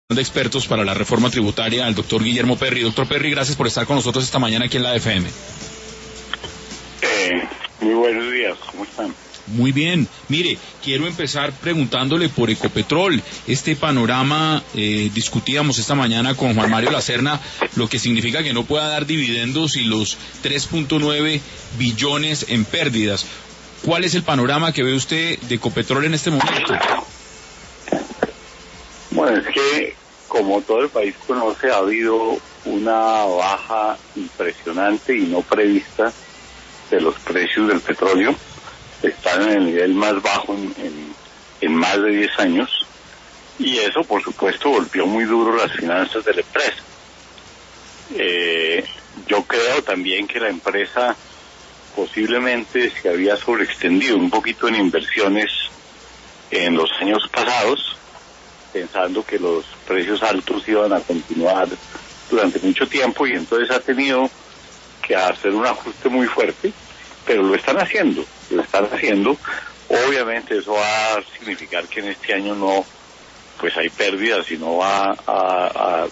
de expertos para la reforma tributaria, al doctor Guillermo Perry. Doctor Perry, gracias por estar con nosotros esta mañana aquí en la FM. Muy buenos días, ¿cómo están? Muy bien. Mire, quiero empezar preguntándole por Ecopetrol. Este panorama, discutíamos esta mañana con Juan Mario Lacerna, lo que significa que no pueda dar dividendos y los 3.9 billones en pérdidas. ¿Cuál es el panorama que ve usted de Ecopetrol en este momento? Bueno, es que, como todo el país conoce, ha habido una baja impresionante y no prevista de los precios del petróleo. Están en el nivel más bajo en más de 10 años, y eso, por supuesto, golpeó muy duro las finanzas de la empresa. Yo creo también que la empresa posiblemente se había sobreextendido un poquito en inversiones en los años pasados, pensando que los precios altos iban a continuar durante mucho tiempo, y entonces ha tenido que hacer un ajuste muy fuerte, pero lo están haciendo. Obviamente eso va a significar que en este año no, pues hay pérdidas y no va a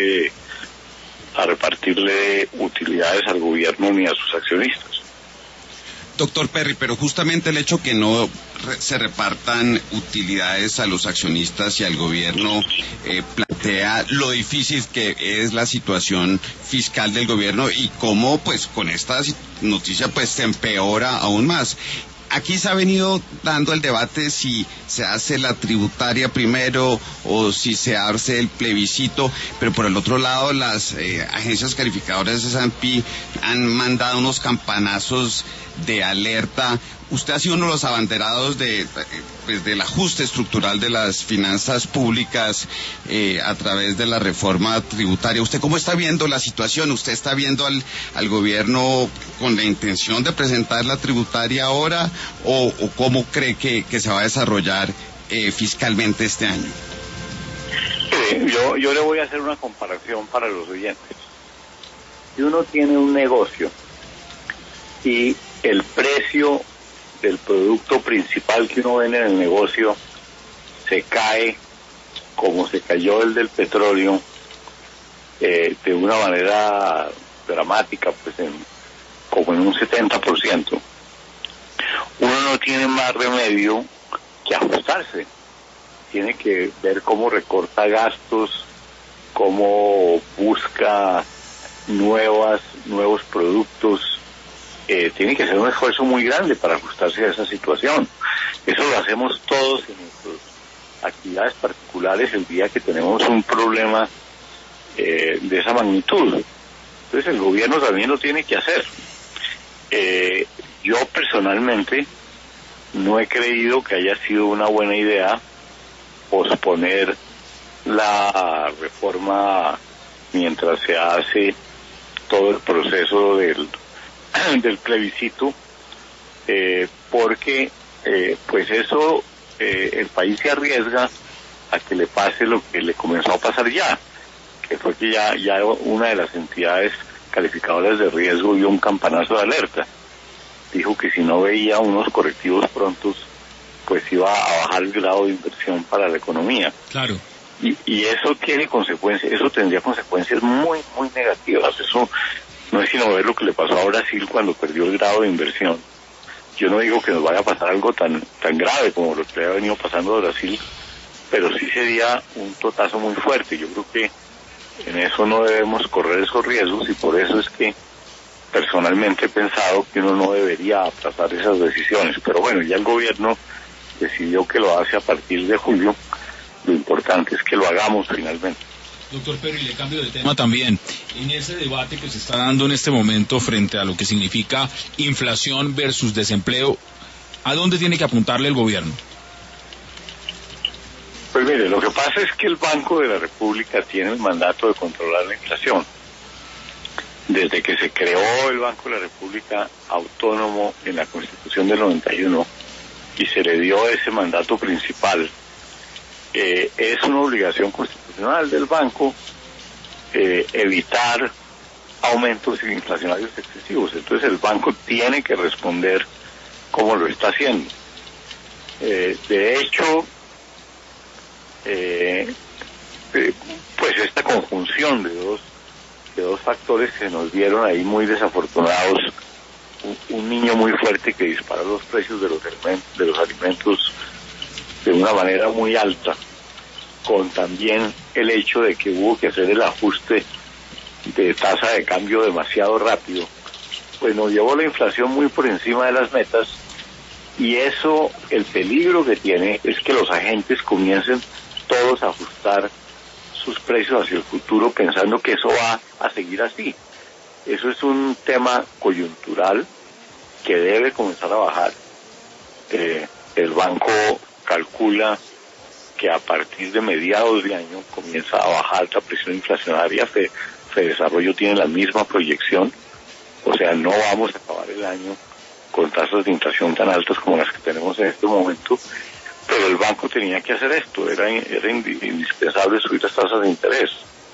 repartirle utilidades al gobierno ni a sus accionistas. Doctor Perry, pero justamente el hecho que no se repartan utilidades a los accionistas y al gobierno plantea lo difícil que es la situación fiscal del gobierno y cómo pues con esta noticia pues se empeora aún más. Aquí se ha venido dando el debate si se hace la tributaria primero o si se hace el plebiscito, pero por el otro lado las agencias calificadoras de S&P han mandado unos campanazos de alerta. Usted ha sido uno de los abanderados del ajuste estructural de las finanzas públicas a través de la reforma tributaria. ¿Usted cómo está viendo la situación? ¿Usted está viendo al gobierno con la intención de presentar la tributaria ahora o cómo cree que se va a desarrollar fiscalmente este año? Yo le voy a hacer una comparación para los oyentes. Si uno tiene un negocio y el precio del producto principal que uno vende en el negocio se cae como se cayó el del petróleo, de una manera dramática, pues como en un 70%, uno no tiene más remedio que ajustarse. Tiene que ver cómo recorta gastos, cómo busca nuevos productos. Tiene que ser un esfuerzo muy grande para ajustarse a esa situación. Eso lo hacemos todos en nuestras actividades particulares el día que tenemos un problema de esa magnitud. Entonces el gobierno también lo tiene que hacer. Yo personalmente no he creído que haya sido una buena idea posponer la reforma mientras se hace todo el proceso del plebiscito, porque pues eso el país se arriesga a que le pase lo que le comenzó a pasar ya, que fue que ya una de las entidades calificadoras de riesgo dio un campanazo de alerta. Dijo que si no veía unos correctivos prontos, pues iba a bajar el grado de inversión para la economía. Claro. Y eso tiene consecuencias, eso tendría consecuencias muy, muy negativas. Eso no es sino ver lo que le pasó a Brasil cuando perdió el grado de inversión. Yo no digo que nos vaya a pasar algo tan grave como lo que ha venido pasando a Brasil, pero sí sería un totazo muy fuerte. Yo creo que en eso no debemos correr esos riesgos, y por eso es que personalmente he pensado que uno no debería aplazar esas decisiones. Pero bueno, ya el gobierno decidió que lo hace a partir de julio. Lo importante es que lo hagamos finalmente. Doctor Perry, le cambio de tema también. En ese debate que se está dando en este momento frente a lo que significa inflación versus desempleo, ¿a dónde tiene que apuntarle el gobierno? Pues mire, lo que pasa es que el Banco de la República tiene el mandato de controlar la inflación. Desde que se creó el Banco de la República autónomo en la Constitución del 91 y se le dio ese mandato principal, es una obligación constitucional del banco evitar aumentos inflacionarios excesivos. Entonces el banco tiene que responder como lo está haciendo. De hecho, esta conjunción de dos factores que nos dieron ahí muy desafortunados, un niño muy fuerte que disparó los precios de los alimentos de una manera muy alta, con también el hecho de que hubo que hacer el ajuste de tasa de cambio demasiado rápido, pues nos llevó la inflación muy por encima de las metas, y eso, el peligro que tiene es que los agentes comiencen todos a ajustar sus precios hacia el futuro pensando que eso va a seguir así. Eso es un tema coyuntural que debe comenzar a bajar. El banco calcula que a partir de mediados de año comienza a bajar la presión inflacionaria. Fedesarrollo tiene la misma proyección, o sea, no vamos a acabar el año con tasas de inflación tan altas como las que tenemos en este momento, pero el banco tenía que hacer esto, era indispensable subir las tasas de interés.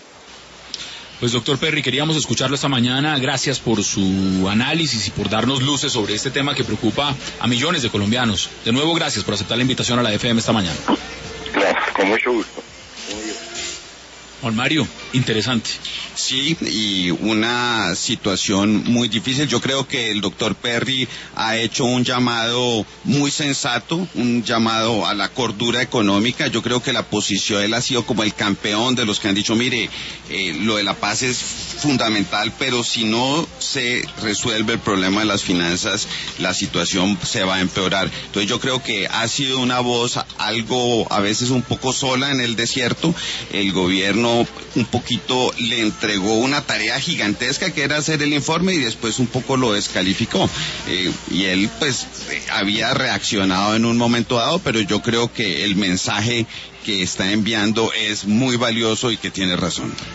Pues doctor Perry, queríamos escucharlo esta mañana. Gracias por su análisis y por darnos luces sobre este tema que preocupa a millones de colombianos. De nuevo, gracias por aceptar la invitación a la FM esta mañana. Claro, con mucho gusto. Muy bien. Juan Mario, interesante. Sí, y una situación muy difícil. Yo creo que el doctor Perry ha hecho un llamado muy sensato, un llamado a la cordura económica. Yo creo que la posición, él ha sido como el campeón de los que han dicho, mire, lo de la paz es fundamental, pero si no se resuelve el problema de las finanzas, la situación se va a empeorar. Entonces yo creo que ha sido una voz algo, a veces un poco sola en el desierto. El gobierno un poquito le entregó una tarea gigantesca que era hacer el informe y después un poco lo descalificó. Y él pues había reaccionado en un momento dado, pero yo creo que el mensaje que está enviando es muy valioso y que tiene razón.